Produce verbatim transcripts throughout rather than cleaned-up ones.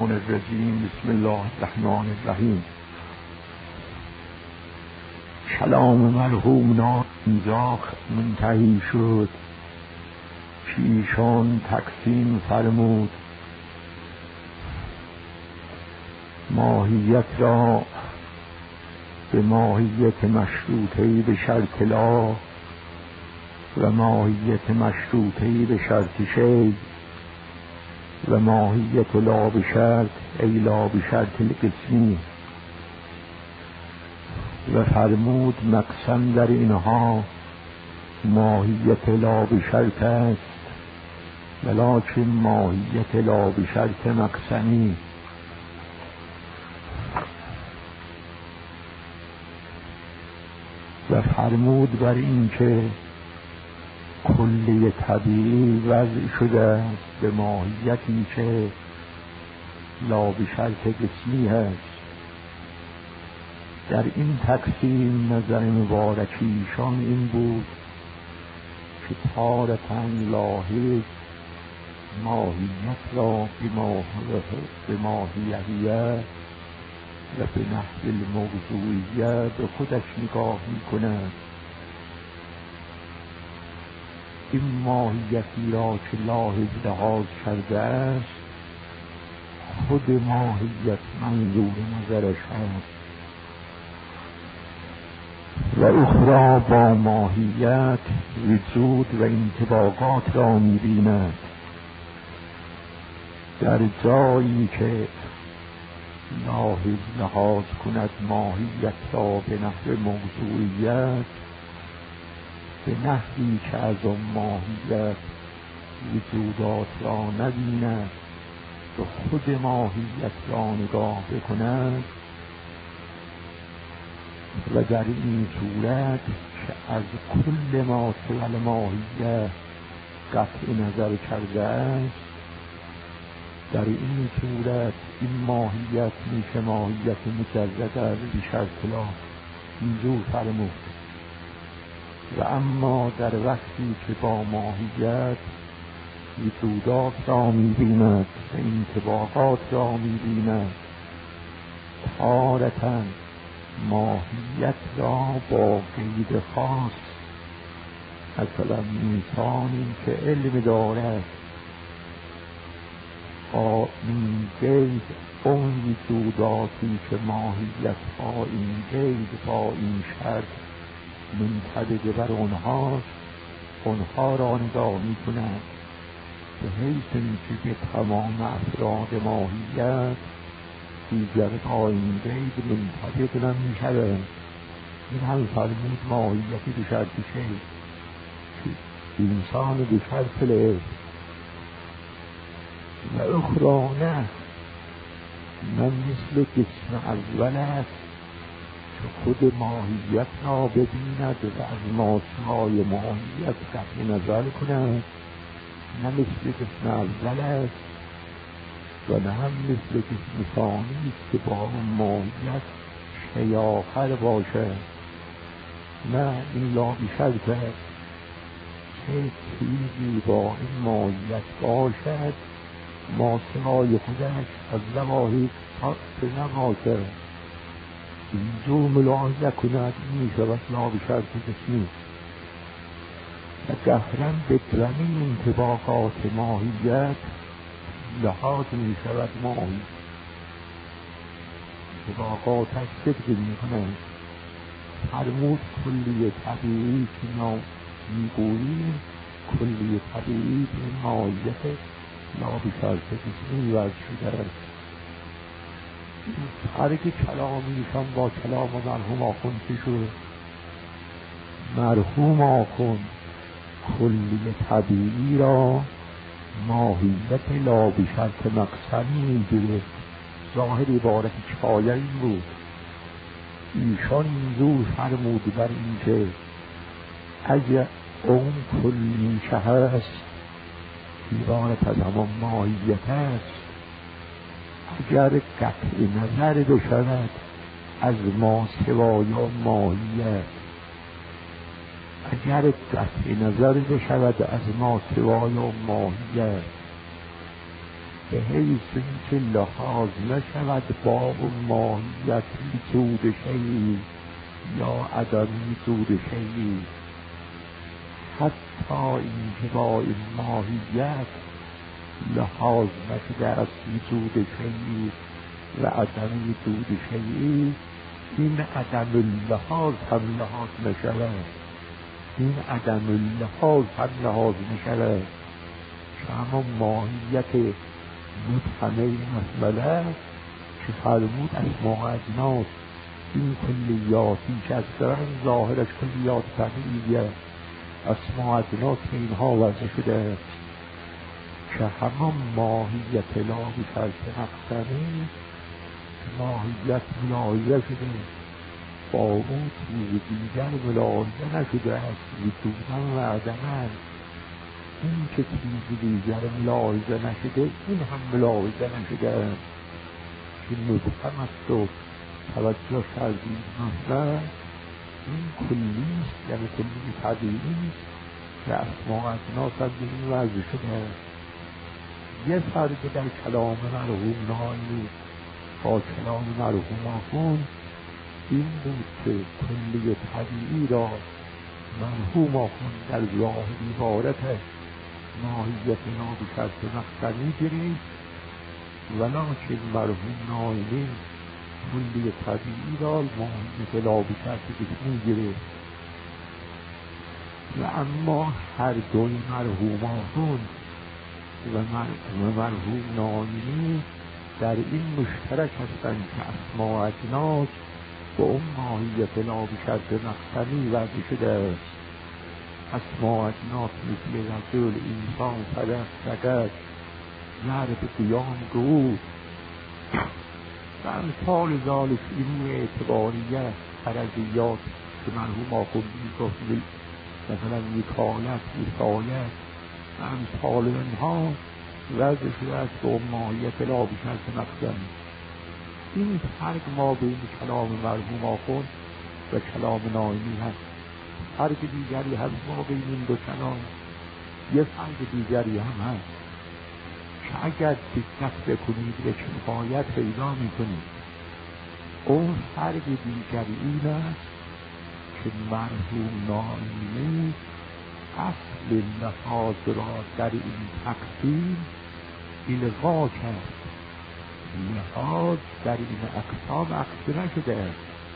الرجیم. بسم الله الرحمن الرحیم. کلام مرحوم اینجا منتهی شد. پیشان تقسیم فرمود ماهیت را به ماهیت مشروطه‌ای به شرط لا و ماهیت مشروطه‌ای به شرط شی و ماهیت لا به شرط ای لا به شرط القسمی و فرمود مقسم در اینها ماهیت لا به شرط است ولکن ماهیت لا به شرط مقسمی. و فرمود بر این که کلی طبیعی وضع شده است به ماهیتی که لا به شرط قسمی هست. در این تقسیم نظر مبارکیشان این بود که تارتاً لاحظ ماهیت را به ماهیت و به نحو الموضوعیت به خودش نگاه می کند. این ماهیتی را که لاحظ لحاظ کرده است خود ماهیت منظور نظرش است و اخرى با ماهیت وجود و انطباقات را می بیند. در جایی که لاحظ لحاظ کند ماهیت را به نحو موضوعیت به نحوی که از آن ماهیت وجودات را نبیند و خود ماهیت را نگاه بکند و در این صورت که از کل ما سوال ماهیت قطع نظر کرده است در این صورت این ماهیت میشه ماهیت مجرد از شرط لا اینجور فرمود. و اما در وقتی که با ماهیت وجودات را میبیند و انطباقات را میبیند تارتاً ماهیت را با قید خاص مثلا انسانی که علم دارد با این قید اون وجوداتی که ماهیت با این قید با این شرط منطبق بر اونهاست اونها را نگاه می کند به حیث اینکه به تمام افراد ماهیت دیگر با این قید منطبق نمی شود. این هم فرمود ماهیتی به شرط شی انسان به شرط العلم و اخرى نه من مثل قسم اول است که خود ماهیت را ببیند و از ماسهای ماهیت قطع نظر کند نه مثل قسم اول است و نه هم مثل قسم ثانی که با ماهیت شی آخر باشد. نه این لا بشرط است که چیزی با این ماهیت باشد ماسهای خودش از لواحی به نباشد اینجور ملاحظه کند می شود لا بشرط قسمی و جهرا به جمعی انطباقات ماهیت لحاظ می شود ماهی انطباقاتش صدق می کنند. فرمود کلی طبیعی که ما می گوییم کلی طبیعی به ماهیت لا بشرط قسمی وضع شده است. فرق کلامیشان با کلام مرحوم آخوند چه شد؟ مرحوم آخوند کلی طبیعی را ماهیت لا بشرط مقسمی میگیره. ظاهر عبارت کفایه این بود. ایشان اینجور فرمود بر اینکه اگر اون کلیشه هست عبارت از همان ماهیت است اگر قطع نظر بشود از ما سوای ماهیت اگر قطع نظر بشود از ما سوای ماهیت به حیث اینکه لحاظ نشود با اون ماهیت وجود شیئی یا عدم وجود شیئی، حتی اینکه با این ماهیت لحاظ نشده از وجود شیئی و عدم وجود شیئی، این عدم اللحاظ هم لحاظ نشود، این عدم اللحاظ هم لحاظ نشود که همون ماهیت مبهمه مسئله که فرمود اسماء و اجناس این کلیاتی که از درن ظاهرش کلیات طبیعیه، اسماء و اجناس که اینها وضع شده که همون ماهیت لا بشرط نقصنی ماهیت ملاحظه شده با اون چیز دیگر ملاحظه نشده از وجودن و عدمن. این که چیز دیگر ملاحظه نشده این هم ملاحظه نشده که مبهم است و توجه کردیم مثلا این کلیست، یعنی کلی طبیعی که اسماء اجناس هم به این وضع شده. یه فرق در کلام مرحوم نهایی با کلام مرحوم آخوند این بود که کلی طبیعی را مرحوم آخوند در ظاهر عبارتش ماهیت نابشرط نقصنی گرفت، ولکن مرحوم نهایی کلی طبیعی را ماهیت نابشرط اسمی گرفت. و اما هر دوی مرحوم آخوند و مرحوم نهایی در این مشترک هستند که اسماء و اجناس به اون ماهیت لا بشرط نقصنی وضع شده. اسماء و اجناس مثل رجل، انسان، فلک، سقط، ضرب، قیام، قعود و امثال ذالک این اعتباریه فرضیات که مرحوم آخوند میگفت مثلا وکالت، وصایت و امثال اینها وضع شده است به اون ماهیت لا بشرط نقصنی. این فرق ما بین کلام مرحوم آخوند و کلام نایمی هست. فرق دیگری هست ما بین این دو کلام، یه فرق دیگری هم هست که اگر دقت بکنید به کفایت پیدا میکنید. اون فرق دیگری این است که مرحوم نایمی اصل لحاظ را در این تقسیم الغا کرد، لحاظ در این اقسام عکس نشده است.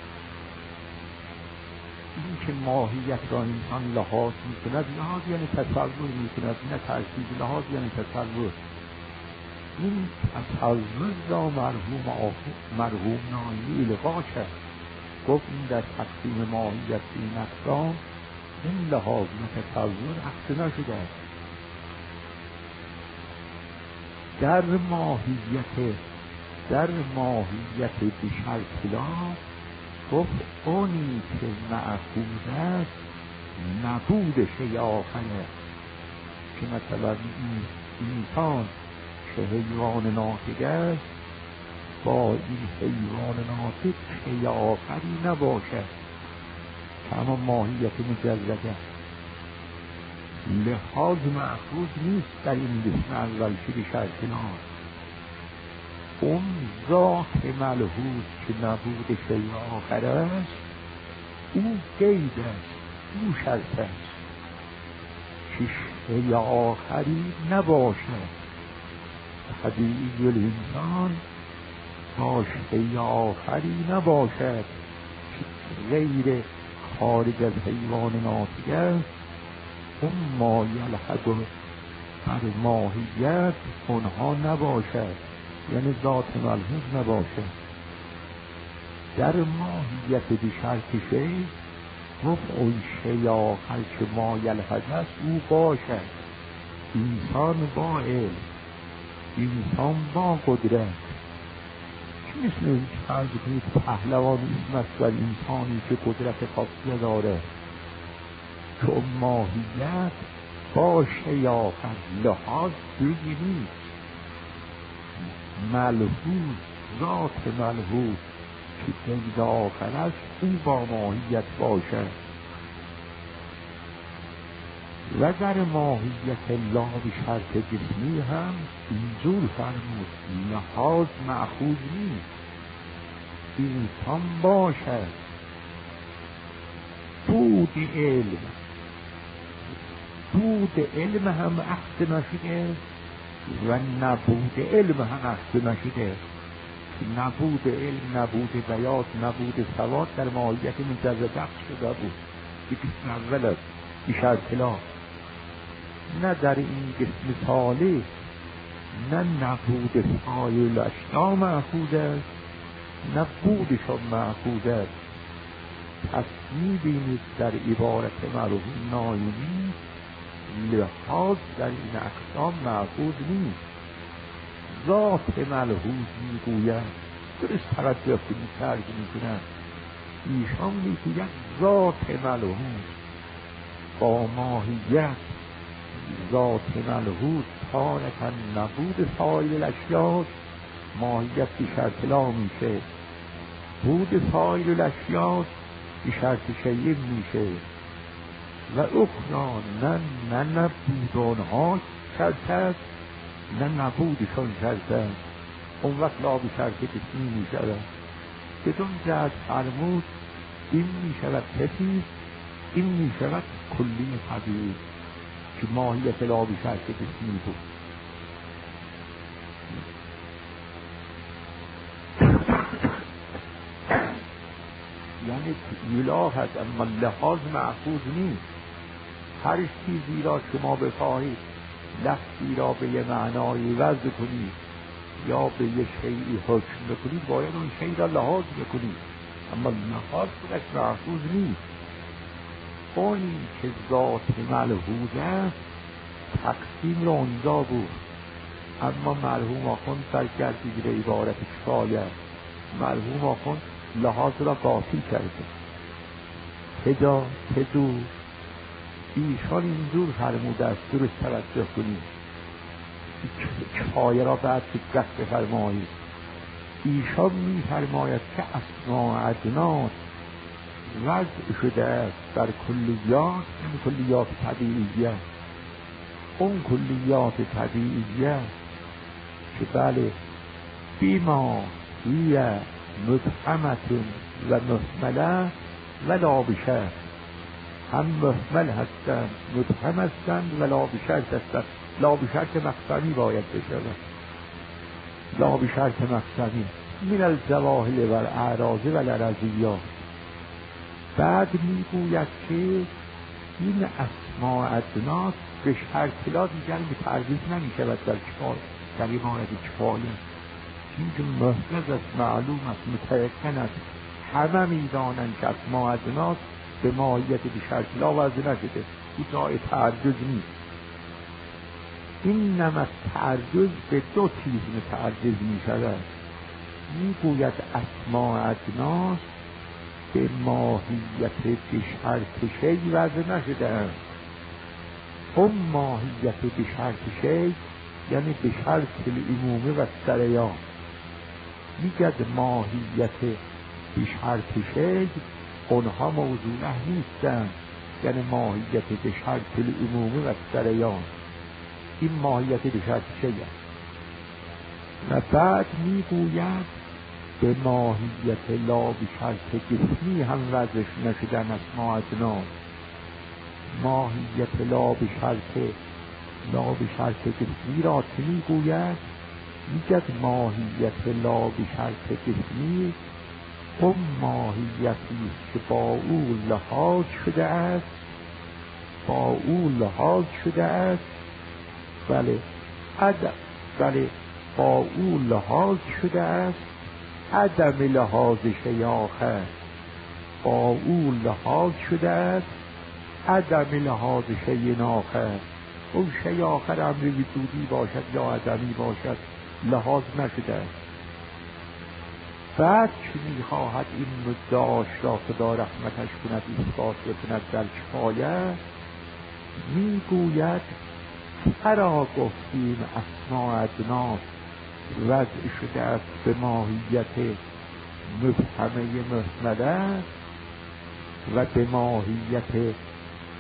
این که ماهیت را انسان لحاظ میکند، لحاظ یعنی تصور میکند، نه ترکیب لحاظ یعنی تصور. این تصور را مرحوم مرحوم نایمی الغا کرد، گفت این در تقسیم ماهیت این اقسام این لحاظ نه تصور عکس نشده است. در ماهیت در ماهیت بشرط لا گفت اونی که معقول است نبود شیء آخره، که مثلا انسان که حیوان ناطق است با این حیوان ناطق شیء آخری نباشد که اما ماهیت مجرده لحاظ معقول نیست در این قسم اول که بشرط لا. اون ذات ملحوظ که نبود شیء آخر است او قید است، او شرط است که شیء آخری نباشد. طبیعی الانسان با شیء آخری نباشد که غیر خارج از حیوان ناطق است. اون ما یلحق بر ماهیت اونها نباشد، یعنی ذات ملحوظ نباشد. در ماهیت بشرط شیء گفت اون شیء آخر که ما یلحق است او باشد. انسان با علم، انسان با قدرت، که مثل این فرض کنید پهلوان اسم است و انسانی که قدرت خاصی داره که اون ماهیت با شیء آخر لحاظ دیگه نیست. ملحوظ، ذات ملحوظ که قید آخر است او با ماهیت باشد. و در ماهیت لا به شرط جسمی هم اینجور فرمود لحاظ مأخوذ نیست. انسان باشد بود علم، بود علم هم اخذ نشده و نبود علم هم اخذ نشده. نبود علم، نبود بیات، نبود سواد در ماهیت مجرد شده بود که قسم اول است بیشتر اطلاع. نه در این قسم ثالث نه نبود فاعل اشیا مأخوذ است نه بودشان مأخوذ است. پس می‌بینید در عبارت مرحوم نایمی لحاظ در این اقسام مأخوذ نیست. ذات ملحوظ میگوید، درست توجه کنید ترجمه میکنند، ایشان میگوید ذات ملحوظ با ماهیت ذات ملحوظ تارکن نبود سایر الاشیاء ماهیت به شرط لا میشه، بود سایر الاشیاء به شرط شیء میشه و اخرى نه نه نبود آنها شرط است نه نبودشان شرط است. اون وقت لا به شرط قسمی میشود. بدون جهت فرمود این میشود کسی، این میشود کلی طبیعی که ماهیت لا به شرط قسمی بود. یعنی یلاحظ اما لحاظ محفوظ نیست. هر چیزی را شما بخواهید لفظی را به یه معنای وضع کنید یا به یه شیئی حکم بکنید باید اون شیئی را لحاظ بکنید، اما لحاظ خودش محفوظ نیست. اونی که ذات ملحوظ است تقسیم را اونجا بود، اما مرحوم آخوند سرگردید به عبارت کفایه، مرحوم آخوند لحاظ را قاطی کرده. هجا هجو ایشان اینجور فرموده است، درست توجه کنید کفایه را بعد دقت بفرمایید. ایشان می فرماید که اسماء اجناس وضع شده است در کلیات، این کلیات طبیعیه، اون کلیات طبیعیه که بله بیما هیه مبهمت و محمله و لا بشرط، هم محمل هستند مبهم هستند و لا بشرط هستند. لا بشرط مقصدی باید بشود، لا بشرط مقصدی من الجواهل و الاعراض و الارضیات. بعد میگوید که این اسماء اجناس به شرط لا دیگر به تعریض نمیشود در کفایه، در عبارت کفایه این که محرز است، معلوم است، متیقن است، همه میدانند که اسماء اجناس به ماهیت به شرط لا وضع نشده، این جای تعرض نیست. این نمت تعرض به دو چیز متعرض می شود. می گوید اسماء اجناس به ماهیت به شرط شی وضع نشده است. اون ماهیت به شرط شی یعنی به شرط العمومه و سریان. می گوید ماهیت به شرط شی اونها موضوعه نیستند، یعنی ماهیت به شرط العمومه و سریان، این ماهیت به شرط شیء است. و بعد میگوید به ماهیت لا به شرط جسمی هم وضعش نشدن اسماء اجناس. ماهیت لا به شرط لا به شرط جسمی را که میگوید میگد ماهیت لا به شرط جسمی اون ماهیتی که با او لحاظ شده است، با او لحاظ شده است بله عدم بله با او لحاظ شده است عدم لحاظ شیء آخر، با او لحاظ شده است عدم لحاظ شیء آخر. اون شیء آخر امر وجودی باشد یا عدمی باشد لحاظ نشده است. بعد که میخواهد این مدعاش را خدا رحمتش کند اثبات بکند در کفایه، میگوید فرا گفتیم اسماء اجناس وضع شده است به ماهیت مبهمه محمله و به ماهیت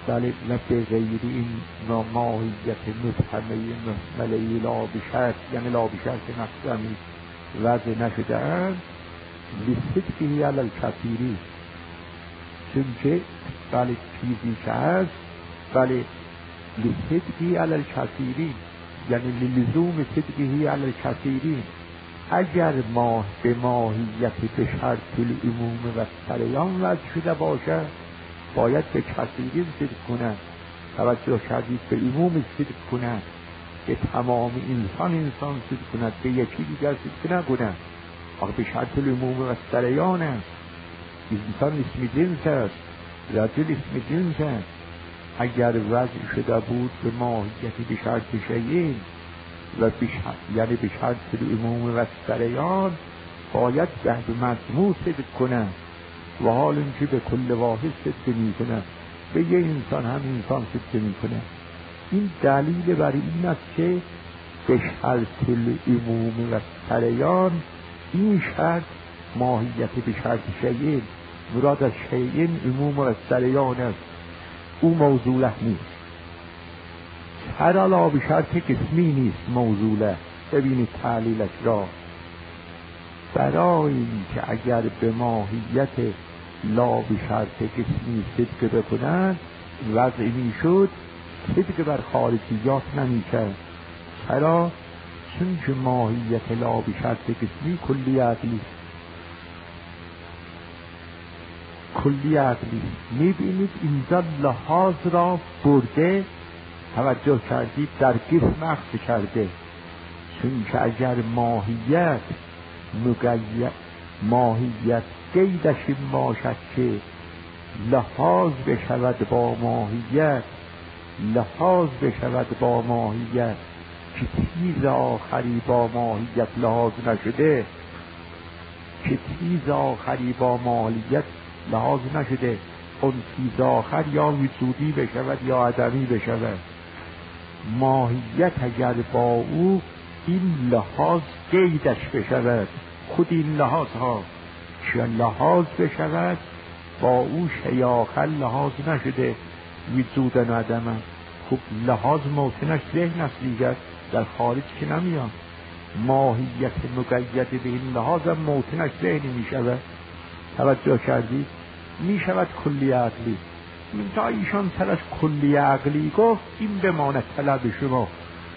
بله نه به غیر این ماهیت مبهمه محمله لا بشرط، یعنی لا بشرط مقدمی وضع نشده اند لصدقه علی الکثیری، چون که بله چیزی که هست بله لصدقه علی الکثیری، یعنی للزوم صدقه علی الکثیری. اگر ماه به ماهیت به شرط العموم و سریان وضع شده باشد باید به کثیری صدق کنند، توجه کردید، به عموم صدق کنند، به تمام انسان انسان صدق کنند، به یکی دیگر صدق نکنند. آخه به شرط العموم و سریان است، انسان اسم جنس است، رجل اسم جنس است. اگر وضع شده بود به ماهیت به شرط شیئین و یعنی به شرط العموم و سریان باید به مجموع صدق کنند، و حال اینکه به کل واحد صدق می کنند، به یه انسان هم انسان صدق می کنند. این دلیل بر این است که به شرط العموم و سریان این شرط ماهیت به شرط شیئین، مراد از شیئین عموم و سریان است، او موضوعه نیست. سرالا به شرط قسمی نیست موضوعه. ببینید تعلیلش را، برای اینکه اگر به ماهیت لا به شرط قسمی صدق بکنند وضع می شد، صدق بر خارجیات نمی کرد. چرا؟ چون که ماهیت لا به شرط قسمی کلی عقلی کلی عقلی می بینید اینجا لحاظ را برده، توجه کردید، در قسم اخذ کرده. چون که اگر ماهیت مقید ماهیت قیدش این باشد که لحاظ بشود با ماهیت لحاظ بشود با ماهیت که چیز آخری با ماهیت لحاظ نشده که چیز آخری با ماهیت لحاظ نشده اون چیز آخر یا وجودی بشود یا عدمی بشود. ماهیت اگر با او این لحاظ قیدش بشود، خود این لحاظ ها که لحاظ بشود با او شیء آخر لحاظ نشده وجودن و عدمن. خب لحاظ موطنش ذهن است دیگر، در خارج که نمیان. ماهیت مقید به این لحاظ هم موطنش ذهنی می شود. توجه کردید؟ می شود کلی عقلی. تا ایشان سرش کلی عقلی گفت، این بماند طلب شما.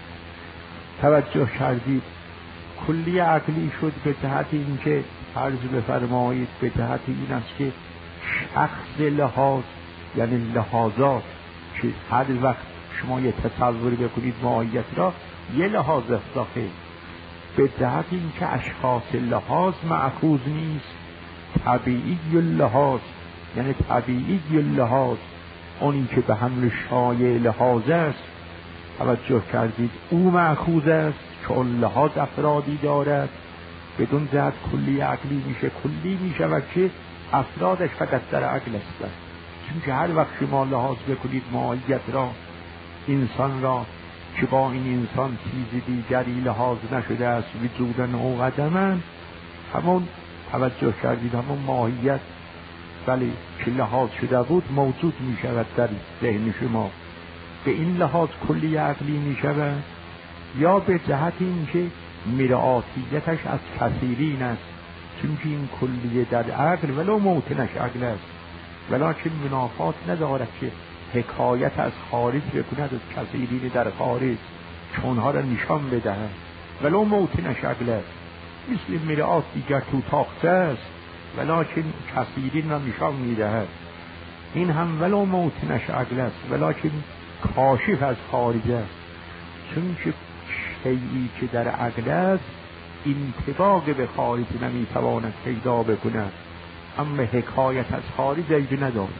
توجه کردید؟ کلی عقلی شد به جهت اینکه عرض بفرمایید به جهت این است که شخص لحاظ یعنی لحاظات که هر وقت شما یه تصوری بکنید ماهیت را یه لحاظ اضافه، به جهت اینکه اشخاص لحاظ مأخوذ نیست، طبیعی لحاظ یعنی طبیعی لحاظ اونی که به حمل شایع لحاظ است. توجه کردید؟ او مأخوذ است چون لحاظ افرادی دارد، بدون جهت کلی عقلی میشه. کلی میشه که افرادش فقط در عقل است. چون که هر وقت شما لحاظ بکنید ماهیت را، انسان را، که با این انسان چیز دیگری لحاظ نشده است وجودن و عدمن، همون توجه کردید همون ماهیت ولی که لحاظ شده بود موجود می شود در ذهن شما. به این لحاظ کلی عقلی می شود، یا به جهت این که مرآتیتش از کثیرین است، چون که این کلیه در عقل ولو موطنش عقل است ولکن منافات ندارد که حکایت از خارج بکند از کثیرین در خارج، چونها را نشان بدهد ولو موطنش عقل است. مثل مرآت دیگر تو تاخته است ولکن کثیرین را نشان میدهد. این هم ولو موطنش عقل است ولکن کاشف از خارج است، چون که شیئی که در عقل است انطباق به خارج نمیتواند پیدا بکند، اما حکایت از خارج ایجا ندارد.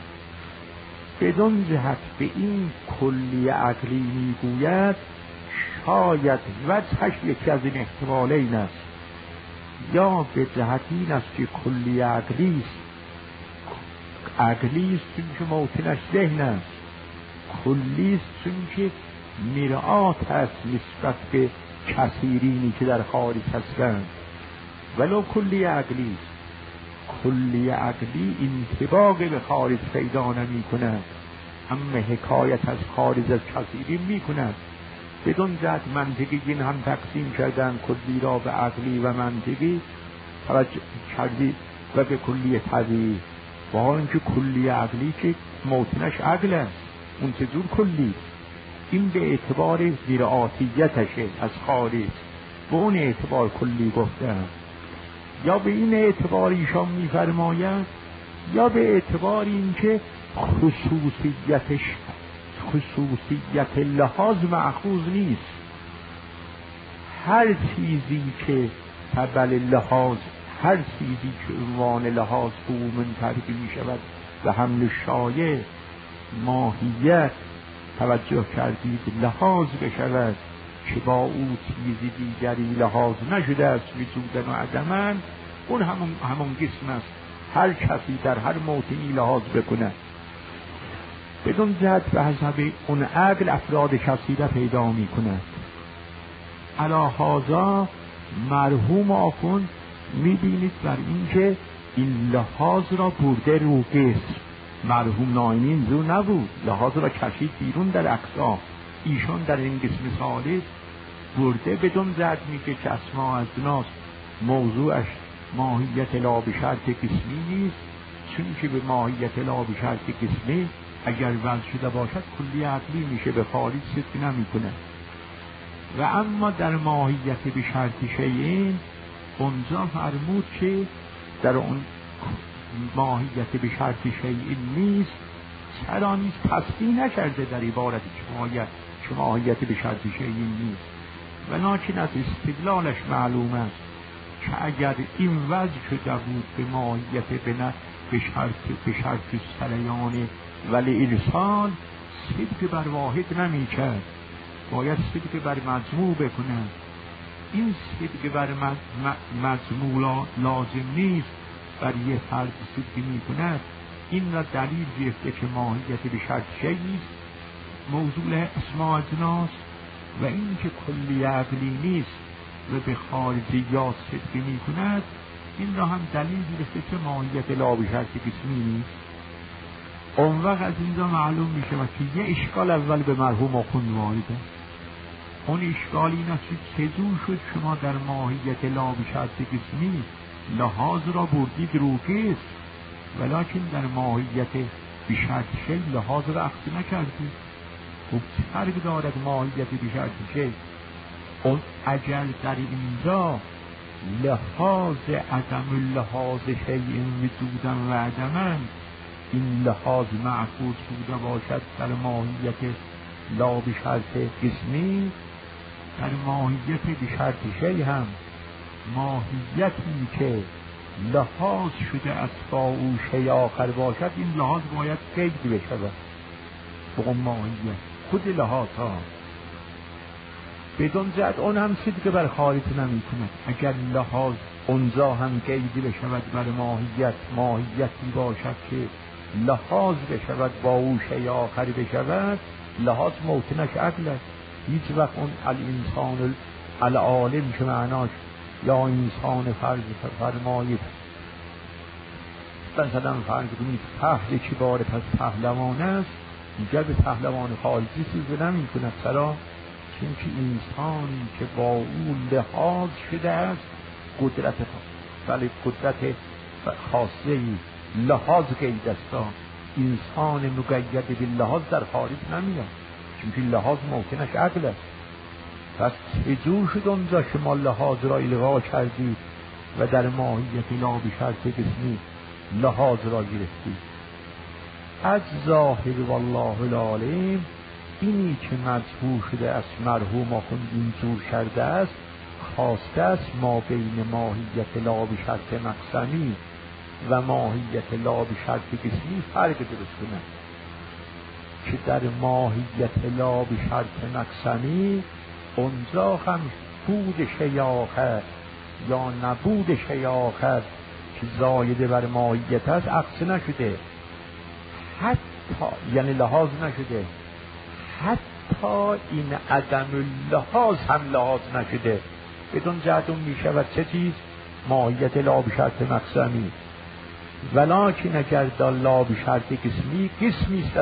بدون جهت به این کلی عقلی میگوید شاید وجهش یکی از این احتمالین است، یا به جهت این است که کلی عقلی است عقلی است چون که موطنش ذهن است، کلی است چون که مرآت است نسبت به کثیرینی که در خارج هستند. ولو کلی عقلی است، کلی عقلی انطباق به خارج پیدا نمی کند، اما حکایت از خارج از کثیری میکند. بدون جهت منطقی این هم تقسیم کردن کلی را به عقلی و منطقی توجه کردی و به کلی طبیعی، با حال اینکه کلی عقلی که موطنش عقل است، اون چجور کلی؟ این به اعتبار ذرعاتیتشه از خارج، به اون اعتبار کلی گفتن. یا به این اعتبار ایشان میفرماید، یا به اعتبار اینکه خصوصیتش خصوصیت لحاظ مأخوذ نیست. هر چیزی که تبل لحاظ، هر چیزی که عنوان لحاظ او منطبق می شود و حمل شایع ماهیت توجه کردید لحاظ بشود که با او چیزی دیگری لحاظ نشده است وجودن و عدمن، اون همون, همون قسم است. هر کسی در هر موطنی لحاظ بکنه بدون جهت به حسب اون عقل افراد کثیره پیدا می کند. علی هذا مرحوم آخوند می بینید بر اینکه این لحاظ را برده رو قسم. مرحوم ناینی اینجور نبود، لحاظ را کشید بیرون در اقسام. ایشان در این قسم ثالث برده بدون جهت میگه که اسماء از ناس موضوعش ماهیت لا به شرط قسمی نیست، چون که به ماهیت لا به شرط قسمی اگر وضع شده باشد کلی عقلی میشه، به خارج صدق نمی کنه. و اما در ماهیت به شرط شیئین اونجا فرمود که در اون ماهیت به شرط شیئین نیست. چرا نیست؟ تصریح نکرده در عبارت که ماهیت به شرط شیئین نیست، ولکن از استدلالش معلوم است که اگر این وضع شده بود به ماهیت به شرط به شرط سریان ولی ارسال صدق بر واحد نمی کرد، باید صدق بر مجموع بکنه. این صدق بر مجموع لازم نیست، بر یه فرد صدق می کند. این را دلیل گرفته که ماهیت به شرط شیئی موضوع اسماء اجناس و این که کلی عقلی نیست و به خارجیات صدق می کند، این را هم دلیل گرفته که ماهیت لا به شرط قسمی نیست. اون وقت از اینجا معلوم میشه که یه اشکال اول به مرحوم آخوند وارده. اون اشکال این است که چجور شد شما در ماهیت لا به شرط قسمی لحاظ را بردید رو قسم، ولکن در ماهیت به شرط شیء لحاظ را اخذ نکردید. خب چه فرق دارد ماهیت به شرط شیء؟ اون اجل در اینجا لحاظ عدم لحاظ شیء وجودن و عدمن، این لحاظ معقود بوده باشد در ماهیت لا به شرط قسمی، در ماهیت به شرط شیء هم ماهیتی که لحاظ شده از با او شیء آخر باشد، این لحاظ باید قید بشود به اون ماهیت خود لحاظ ها. بدون جهت اون هم صدق بر خارج نمی کند. اگر لحاظ اونجا هم قید بشود بر ماهیت، ماهیتی باشد که لحاظ بشود با او شیء آخر بشود، لحاظ موطنش عقل است. هیچ وقت اون الانسان العالم که معناش یا انسان فرض فرمایید مثلا فرض کنید پهل کبار پس پهلوان است، دیگر به پهلوان خارجی سوزه نمی کند. چرا؟ چون که انسانی که با او لحاظ شده است قدرت ولی قدرت خاصه لحاظ قید است. انسان مقید به لحاظ در خارج نمیاد، چون که لحاظ موطنش عقل است. پس چجور شد اونجا شما لحاظ را الغا کردید و در ماهیت لا به شرط قسمی لحاظ را گرفتید؟ از ظاهر والله العالم اینی که مجبور شده از مرحوم آخوند اینجور کرده است، خواسته است ما بین ماهیت لا به شرط مقسمی و ماهیت لا به شرط قسمی فرق درست کنند، که در ماهیت لا به شرط مقسمی اونجا هم بود شیء آخر یا نبود شیء آخر که زایده بر ماهیت است عکس نشده، حتی یعنی لحاظ نشده، حتی این عدم لحاظ هم لحاظ نشده. بدون جهت اون می شود چه چیز؟ ماهیت لا به شرط مقسمی. ولکن اگر در لا به شرط قسمی، قسمی است از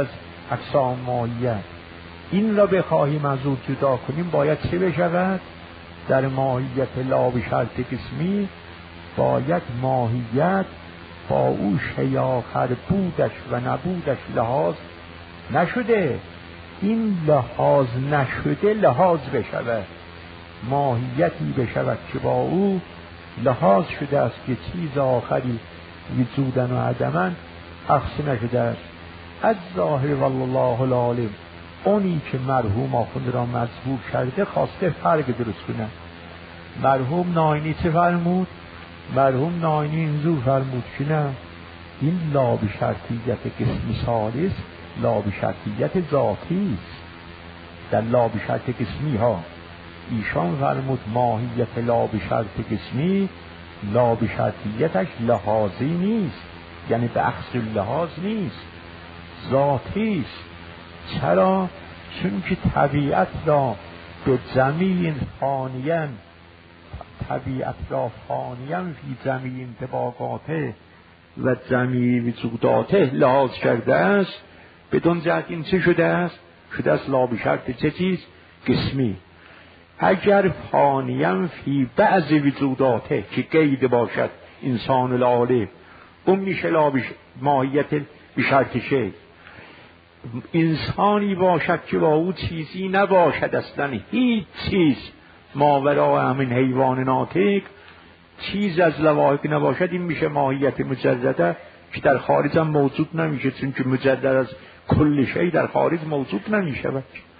اقسام ماهیت. این را بخواهیم از او جدا کنیم باید چه بشود؟ در ماهیت لا به شرط قسمی باید ماهیت با او شیء آخر بودش و نبودش لحاظ نشده. این لحاظ نشده لحاظ بشود، ماهیتی بشود که با او لحاظ شده است که چیز آخری وجودن و عدمن اخص نشده است. از ظاهر والله العالم اونی که مرحوم آخوند را مجبور کرده خواسته فرق درست کنه. مرحوم ناینی چه فرمود؟ مرحوم ناینی اینجور فرمود که نه، این لا به شرطیت قسمی ثالث لا به شرطیت ذاتی است. در لا به شرط قسمی ها ایشان فرمود ماهیت لا به شرط قسمی لا به شرطیتش لحاظی نیست، یعنی به اخذ لحاظ نیست، ذاتی است. چرا؟ چون که طبیعت را به زمین فانیاً طبیعت را فانیاً فی زمین انطباقاته و زمین وجوداته لحاظ کرده است. بدون جهت این چه شده است؟ شده است لا به شرط چه چیز؟ قسمی. اگر فانیاً فی بعض وجوداته که قید باشد انسان العالی، اون میشه لا ماهیت به شرط شی. انسانی باشد که با او چیزی نباشد، اصلا هیچ چیز ماورای همین حیوان ناطق چیز از لواحق نباشد، این میشه ماهیت مجرده که در خارج هم موجود نمیشه، چون که مجرد از کل شی در خارج موجود نمیشه.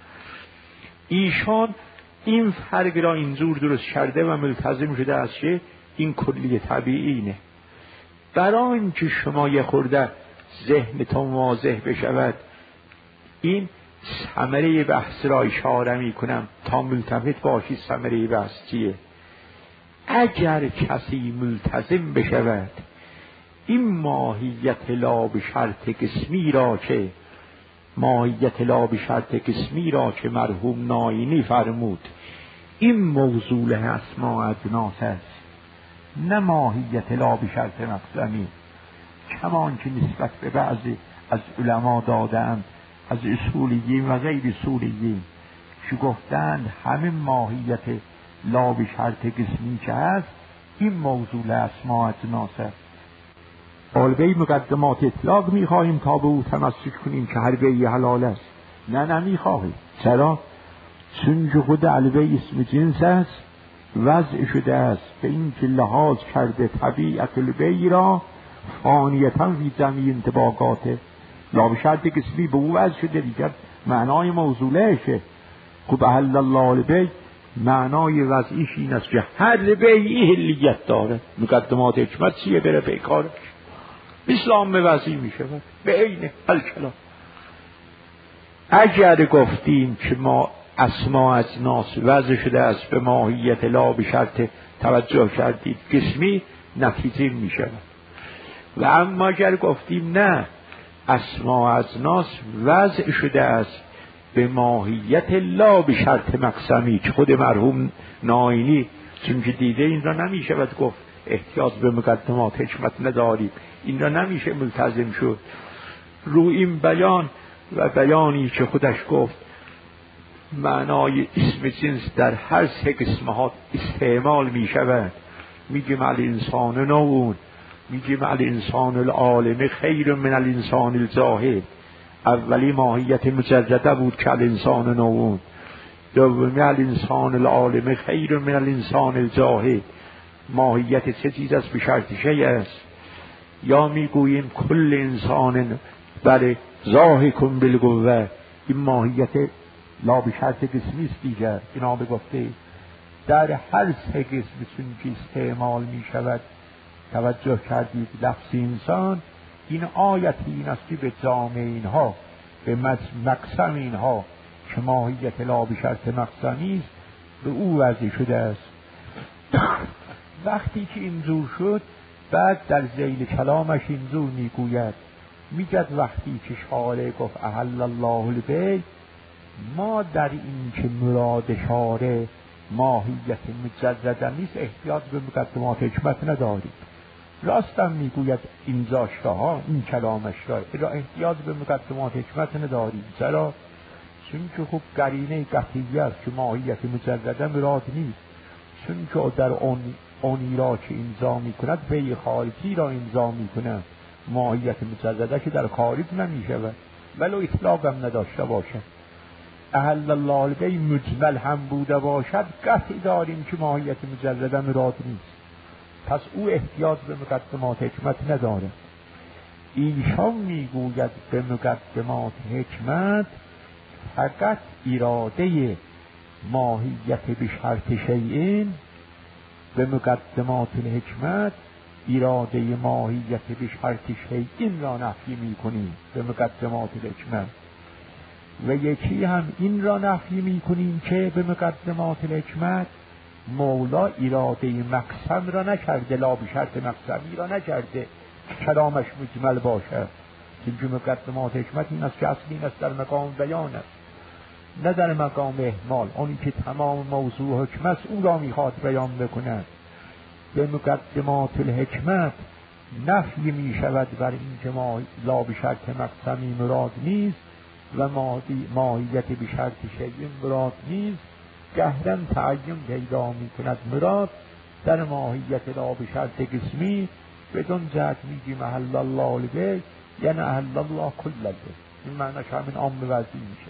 ایشان این فرق را اینجور درست کرده و ملتزم شده است که این کلی طبیعی اینه. برای اینکه شما یه خورده ذهنتون واضح بشود، این ثمره بحث را اشاره می کنم تا ملتفت باشی. ثمره بحث چیه؟ اگر کسی ملتزم بشود این ماهیت لا به شرط قسمی را که ماهیت لا به شرط قسمی را که مرحوم ناینی فرمود این موضوع اسماء اجناس است، نه ماهیت لا به شرط مقسمی، کمان که نسبت به بعضی از علما دادند از اصولیین و غیر اصولیین که گفتند همین ماهیت لا به شرط قسمی که هست این موضوع اسماء اجناس است. حالبه مقدمات اطلاق میخواهیم تا به او تمسک کنیم که هر بیعی حلال است. نه نمیخواهیم. چرا؟ چون که خود البه اسم جنس است، وضع شده است به این که لحاظ کرده طبیعت البه را فانیتا فی جمیع انطباقاته. لا به شرط قسمی به او وضع شده، دیگر معنای موضوعشه. خب احل الله البیع معنای وضعیش این است که هر بیعی حلیت داره. مقدمات حکمت چیه؟ بره بیکارش اسلام به وضعی می شود به عین الکلام. اگر گفتیم که ما اسماء اجناس وضع شده است به ماهیت لا به شرط توجه کردید قسمی، نتیجه می شود. و اما اگر گفتیم نه اسماء اجناس وضع شده است به ماهیت لا به شرط مقسمی که خود مرحوم ناینی چون که دیده این را نمی شود گفت احتیاط به مقدمات حکمت نداریم، این را نمیشه ملتزم شد. رو این بیان و بیانی که خودش گفت معنای اسم جنس در هر سه قسمات استعمال می شود. میگیم الانسان نوعون، میگیم الانسان العالم خیر من الانسان الجاهل. اولی ماهیت مجرده بود که الانسان نوعون، دومی الانسان العالم خیر من الانسان الجاهل. ماهیت چه چیز است؟ به شرط شیء است. یا میگوییم کل انسان بله ضاحک بالقوه، این ماهیت لا به شرط قسمی است دیگر. جناب گفته در هر سه قسم چون که استعمال می شود توجه کردید لفظ انسان، این آیت این است که به جامع اینها به مقسم اینها که ماهیت لا به شرط مقسمی است به او وضع شده است. وقتی که اینجور شد بعد در ذیل کلامش اینجور میگوید، میگد وقتی که شارع گفت احل الله البیع، ما در این که مراد شارع ماهیت مجرده نیست احتیاط به مقدمات حکمت نداریم. راستم میگوید این زاشته ها، این کلامش را را احتیاج به مقدمات حکمت نداریم. چرا؟ چون که خب قرینه قطعیه است که ماهیت مجرده مراد نیست، چون که در اون اونی را که امضا میکند به خارجی را امضا میکند، ماهیت مجرده که در خارج نمیشود ولو اطلاق هم نداشته باشد. احل الله البیع مجمل هم بوده باشد قطع داریم که ماهیت مجرده مراد نیست، پس او احتیاج به مقدمات حکمت نداره. ایشان میگوید به مقدمات حکمت فقط اراده ماهیت به شرط شیئین، به مقدمات الحکمت اراده ماهیت به شرط شیئین را نفی میکنیم به مقدمات الحکمت، و یکی هم این را نفی میکنیم که به مقدمات الحکمت مولا اراده مقسم را نکرده، لا به شرط مقسمی را نکرده کلامش مجمل باشه. چون مقدمات حکمت این است که اصلی این است در مقام بیان است نه در مقام احمال. اونی که تمام موضوع حکم است اون را میخواد بیان بکند. به مقدمات الحکمت نفی می شود بر این که ما لا به شرط مقسمی مراد نیست و ماهیت به شرط شیء مراد نیست. گهرن تعین پیدا می کند مراد در ماهیت لا به شرط قسمی. بدون جهت میگیم احل الله البیع یعنی احل الله کل البیع، این معنیش همین عام وضعی میشه.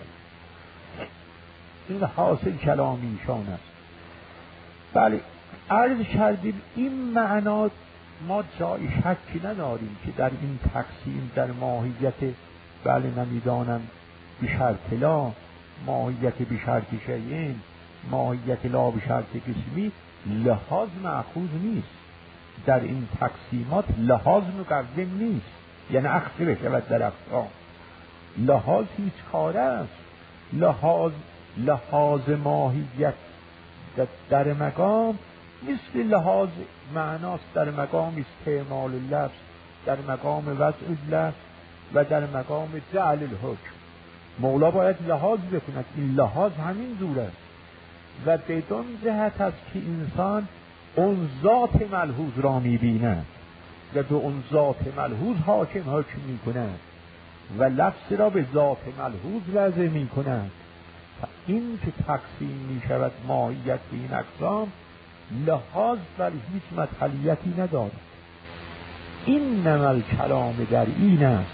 این حاصل کلامی ایشان است. بله عرض کردیم این معنا ما جای شکی نداریم که در این تقسیم در ماهیت بله نمیدانم به شرط لا، ماهیت به شرط شیئین، ماهیت لا به شرط قسمی لحاظ مأخوذ نیست. در این تقسیمات لحاظ مقدم نیست، یعنی اخذ بشود در اقسام. لحاظ هیچ کاره است. لحاظ لحاظ ماهیت در مقام مثل لحاظ معناست در مقام استعمال اللفظ، در مقام وضع اللفظ و در مقام جعل الحکم. مولا باید لحاظ بکند، این لحاظ همین دور است و بدون جهت است که انسان اون ذات ملحوظ را می‌بیند و به اون ذات ملحوظ حاکم حکم می‌کند و لفظ را به ذات ملحوظ وضع می‌کند. این که تقسیم می‌شود ماهیت به این اقسام لحاظ بر هیچ مدخلیتی ندارد. این نمل کلام در این است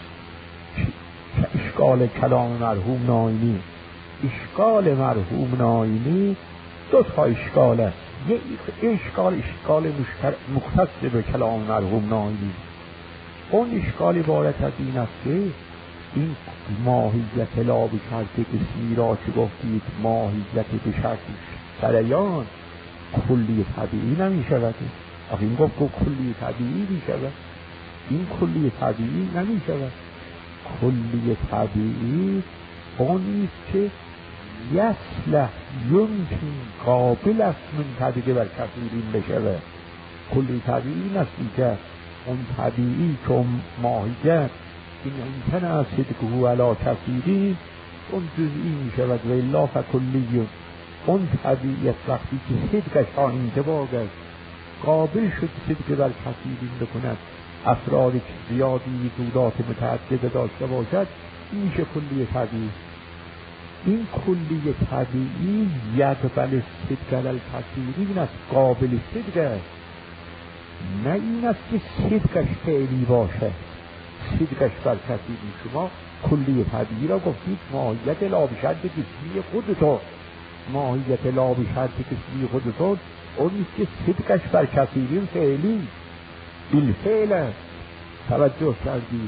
که اشکال کلام مرحوم ناینی. اشکال مرحوم ناینی دو تا اشکال است. یک اشکال اشکال مختص به کلام مرحوم ناینی، اون اشکال عبارت از این است که این ماهیت لا به شرط قسمی را که گفتید ماهیت به شرط سریان کلی طبیعی نمی شود. آخه این گفت که کلی طبیعی می شود، این کلی طبیعی نمی شود. کلی طبیعی اونیست که یصلح یمکن قابل است من طبیعی بر کثیرین بشود. کلی طبیعی نستی که اون طبیعی که ماهیت این امکن است صدقه علی کثیرین اون جزئی می شود و الا فکلی. اون طبیعیت وقتی که صدقش آن انطباق است قابل شد صدق بر کثیرین بکند، افراد زیادی وجودات متعدد داشته باشد، این میشه کلی طبیعی. این کلی طبیعی یقبل صدق علی الکثیرین است، قابل صدق است، نه این است که صدقش فعلی باشه، صدقش بر کثیرین. شما کلی طبیعی را گفتید ماهیت لا به شرط قسمی خودتون، ماهیت لا به شرط قسمی خودتون اون نیست که صدقش بر کثیرین فعلی بالفعل است. توجه کردید؟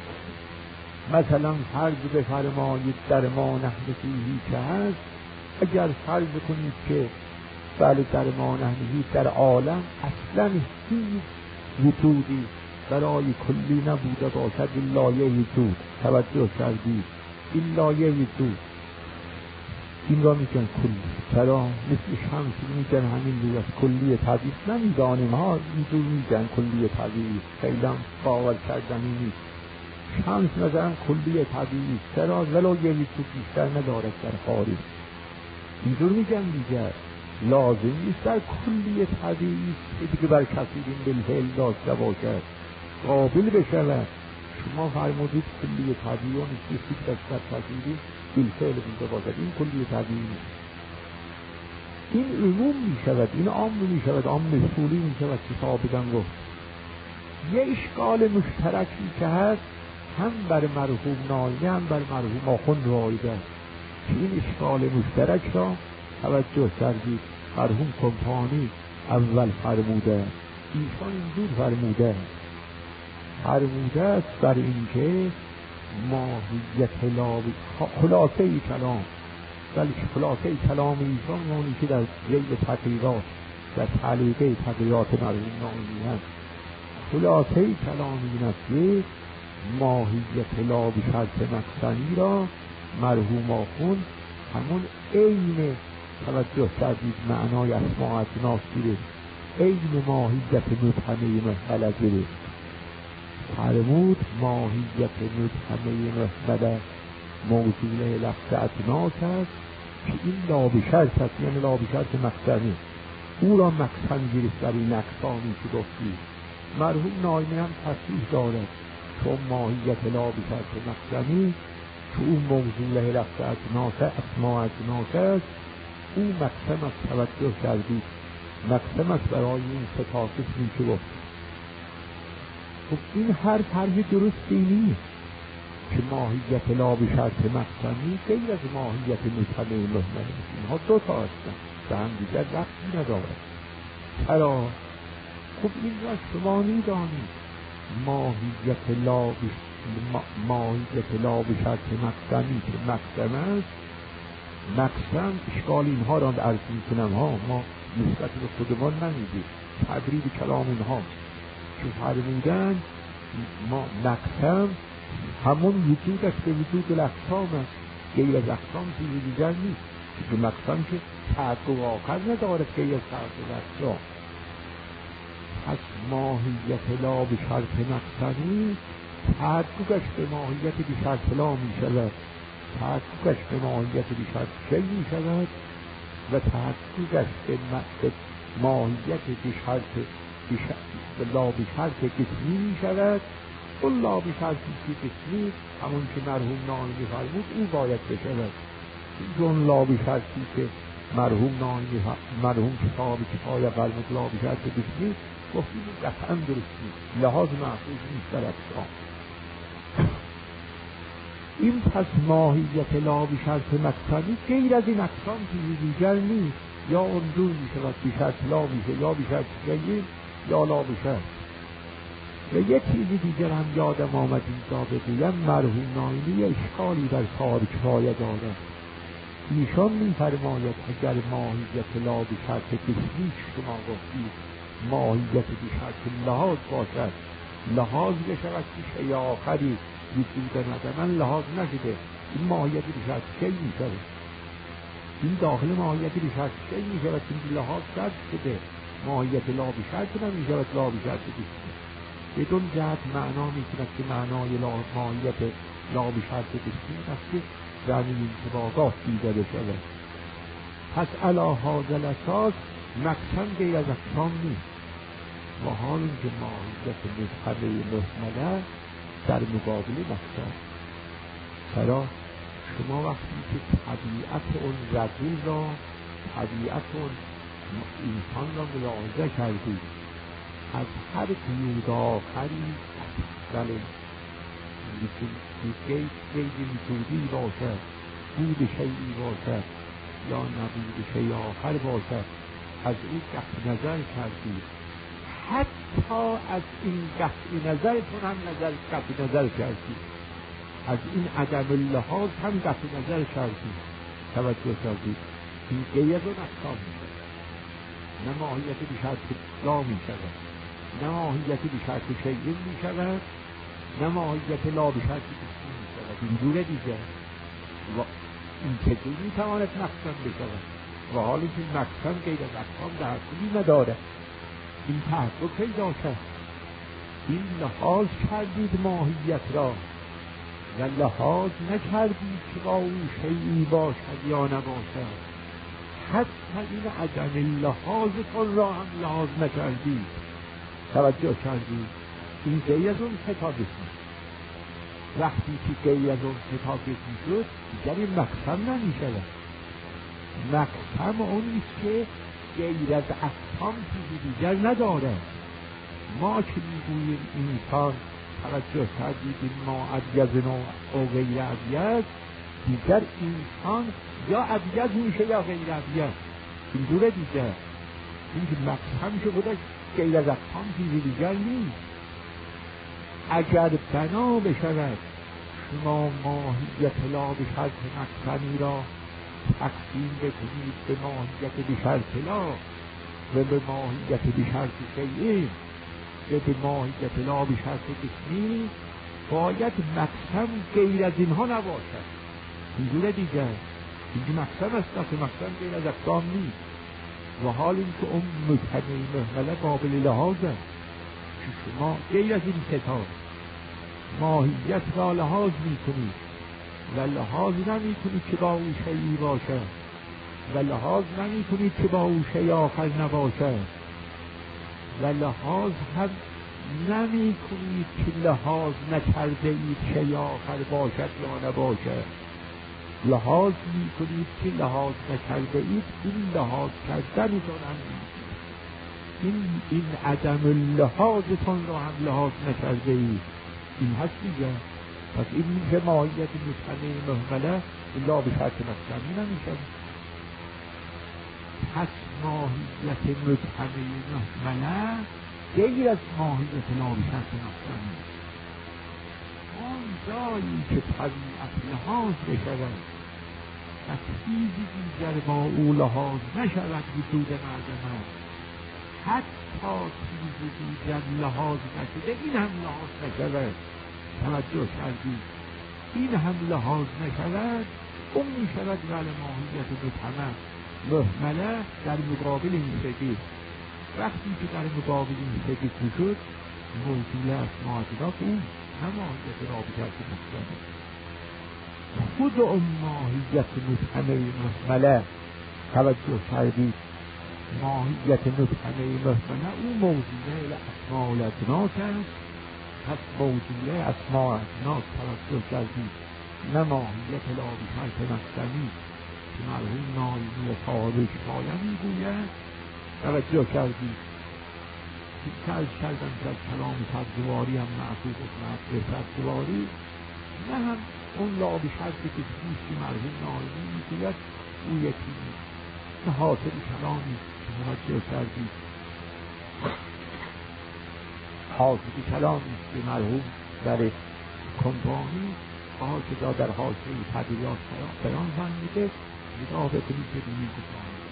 مثلا فرض بفرمایید در ما نحن فیه که هست، اگر فرض کنید که بله در ما نحن در عالم اصلا هیچ وجودی برای کلی نبوده باشد الا یه وجود. توجه کردید؟ الا یه وجود، این را میگن کلی. چرا؟ مثل شمس میگن همین رو از کلی طبیعی نمیدانیم ها، اینجور میگن کلی طبیعی، خیلی هم باور کردنی نیست. شمس مثلا کلی طبیعی، چرا؟ ولو یه وجود بیشتر ندارد در خارج، اینجور میگن دیگر. لازم نیست در کلیه طبیعی که دیگه بر کثیرین بالفعل داشته باشد قابل بشود. شما فرمودید کلیه طبیعی و نیستی که در کثیرین بالفعل بوده باشد، این کلیه طبیعی نیست، این عموم می شود، این عام می شود، عام مسئولی می شود که ثابتاً گفت. یه اشکال مشترکی که هست هم بر مرحوم ناینی هم بر مرحوم آخوند رایده است که این اشکال مشترک را توجه کردید. مرحوم کمپانی اول فرموده، ایشان اینجور فرموده فرموده است بر اینکه ماهیت لابی خلاصه ای کلام، ولی خلاصه ای کلام ایشان اونی که در ذیل تقریرات در تعلیقه تقریرات مرحوم ناینی هست، خلاصه ای کلام این است که ماهیت لابی شرط مقصنی را مرحوم آخوند همون عین توجه کردید معنای اسماء اجناس گیره، عین ماهیت مبهمه محمله گیره فرمود. ماهیت مبهمه محمله موضوع لفظ اجناس است که این لابی شرط است، یعنی لابی شرط مقصنی، او را مقصن گرفت در این اقسامی که گفتید. مرحوم ناینی هم تصریح دارد چون ماهیت لابی شرط مقصنی که اون موضوع لفظ اجناس اسماء اجناس است، او مقسم است. توجه کردید مقسم است برای این ستا قسمی که گفت. خب این هر طرح درستی نیست که ماهیت لابی شرط مقسمی غیر از ماهیت مبهمه محمله، اینها دو تا هستند به هم دیگر ربطی ندارد. چرا؟ خب این را شما می‌دانید ماهیت لابی ماهیت لابی شرط مقسمی که مقسم است، مقسم اشکال اینها را عرض میکنم ها، ما نسبت به خودمان نمیدید، تدریب کلام اینها که فرمودن ما مقسم همون وجودش به وجود الاقسام است، غیر از اقسام چیزی دیگر نیست که مقسم که تعقب آخر ندارد غیر از تعقب اقسام. پس ماهیت لا به شرط مقسمی تعقبش به ماهیت به شرط لا می شود، تعقبش به ماهیت به شرط شی می شود و تعقبش به ماهیت به شرط به لا به شرط قسمی می شود. اون لا به شرط قسمی همون که مرحوم ناینی فرمود او باید بشود. چون لا به شرطی که مرحوم ناینی مرحوم کتاب کفایه فرمود لا به شرط قسمی گفتیم قطعا درست نیست، لحاظ محفوظ نیست در اقسام. این پس ماهیت لا به شرط مقصدی غیر از این اقسام چیزی دیگر نیست، یا اونجور می شود به شرط لا میشه یا به شرط غیر یا لا به شرط. و یک چیزی دیگر هم یادم آمد اینجا بگویم، مرحوم ناینی اشکالی در کار کفایه دارد. ایشان می فرماید اگر ماهیت لا به شرط قسمی شما گفتید ماهیت به شرط لحاظ باشد، لحاظ بشود که شیء آخری وجود ندارد لحاظ نشده، این ماهیت به شرط شیء می شود، این داخل ماهیت به شرط شیء می شود که لحاظ شرط شده، ماهیت لا به شرط نمی شود لا به شرط قسمی. بدون جهت معنا می کند که معنای ماهیت لا به شرط قسمی است که در این انطباقات دیده بشود. پس علی هذا الاساس مقسم غیر از اقسام نیست و حال که ماهیت مبهمه محمله در مقابل مقسم. چرا؟ شما وقتی که طبیعت اون رجل را طبیعت اون انسان را ملاحظه کردید از هر قیود آخری بله قید قید وجودی باشد، بود شیعی باشد یا نبود شیء آخر باشد از این قطع نظر کردید، حتی از این قطع نظرتون هم نظر قطع نظر کردید، از این عدم لحاظ هم قطع نظر کردید، توجه کردید. این غیر اون اقسام می شود، نه ماهیت به شرط لا می شود، نه ماهیت به شرط شیء می شود، نه ماهیت لا به شرط قسمی می شود. این دوره دیگه و این چطور می تواند مقسم بشود و حالی که مقسم غیر از اقسام تحققی نداره، این تحقق پیدا شد. این لحاظ کردید ماهیت را و لحاظ نکردید که با اون شیعی باشد یا نباشد، حتی این عدم لحاظتون را هم لحاظ نکردید. توجه کردید؟ این غیر از اون خطابت نیست. وقتی که غیر از اون خطابت میشد دیگر این مقسم نمیشود. مقسم اونیست که غیر از احکام چیزی دیگر نداره. ما که میگوییم انسان، توجه کردید، ما ابیض و غیر ابیض، دیگر انسان یا ابیض میشه یا غیر ابیض. این دوره دیگر این که مقسم که خودش غیر از احکام چیزی دیگر نیست. اگر بنا بشود شما ماهیت لا به شرط مقسمی را تقسیم بکنید به ماهیت به شرط لا و به ماهیت به شرط شیئین و به ماهیت لا به شرط قسمی، باید مقسم غیر از اینها نباشد. اینجوره دیگر اینجا مقسم است که مقسم غیر از اقسام نیست. و حال این که اون مجتمع محمله قابل لحاظ است که شما غیر از این کتاب ماهیت را لحاظ می کنید و لحاظ نمی کنید که با او شیئی باشد و لحاظ نمی کنید که با او شیئی آخر نباشد و لحاظ هم نمی کنید که لحاظ نکرده اید شیئی آخر باشد یا نباشد. لحاظ می کنید که لحاظ نکرده اید، این لحاظ کردنتون هم این این عدم لحاظتون را هم لحاظ نکرده اید. این هست دیگه. پس این میشه ماهیت مجتمع محمله الا به شرط مقسمی نمیشه. پس ماهیت مجتمع محمله غیر از ماهیت لا به شرط مقسمی. اون جایی که طبیعت لحاظ بشود و چیزی دیگر با او لحاظ نشود وجود مردم است، حتی چیزی دیگر لحاظ نشده این هم لحاظ نشود. توجه کردید؟ این هم لحاظ نشود، اون می شود ولی ماهیت مجتمع محمله در مقابل این سگید. وقتی که در مقابل این سگید میشد موجود اسماء اطلاق اون نه ماهیت رابطه مجتمع. خود اون ماهیت مجتمع محمله، توجه کردید، ماهیت مجتمع محمله اون موجود اسماء الاجناس است. پس موجود اسماء اجناس توجه کردید نه ماهیت لا به شرط مقسمی که مرحوم نایمی صاحب کفایه میگوید. توجه کردید که از کردن که از کلام سبزواری هم معصوب از سبزواری نه هم اون لا به شرط که که مرحوم نایمی میگوید او یکی نیست. نه حاصل کلامی که توجه کردید حاصل کلامی که مرحوم در کنبانی آقا که در حاصل تدریات بیان فرموده نگاه بکنید که بینید